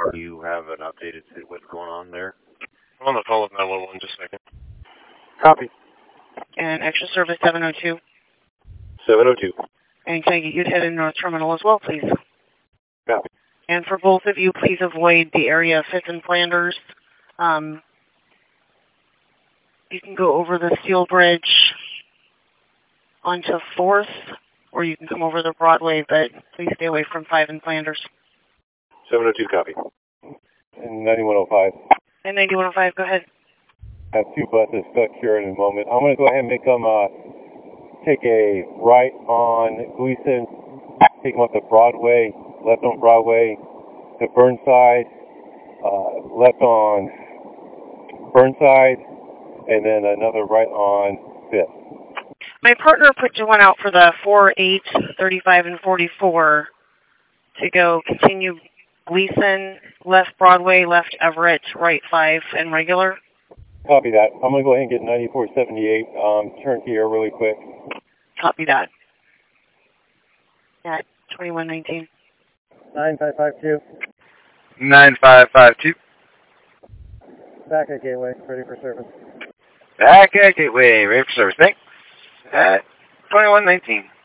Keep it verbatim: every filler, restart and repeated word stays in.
Do you have an updated what's going on there? I'm on the phone with nine one one, just a second. Copy. And extra service seven oh two. seven oh two. And can I get you to head in North Terminal as well, please? Copy. And for both of you, please avoid the area of fifth and Flanders. Um, you can go over the steel bridge onto fourth, or you can come over the Broadway, but please stay away from five and Flanders. seven oh two, copy. And ninety-one oh five. And ninety-one oh five, go ahead. I have two buses stuck here in a moment. I'm going to go ahead and make them uh, take a right on Gleason, take them up to Broadway, left on Broadway to Burnside, uh, left on Burnside, and then another right on Fifth. My partner put you one out for the four, eight, thirty-five, and forty-four to go continue Gleason, left Broadway, left Everett, right five, and regular. Copy that. I'm going to go ahead and get ninety-four seventy-eight um, turned here really quick. Copy that. At twenty-one nineteen. nine five five two. nine five five two. Back at Gateway, ready for service. Back at Gateway, ready for service. Thanks. At twenty-one nineteen.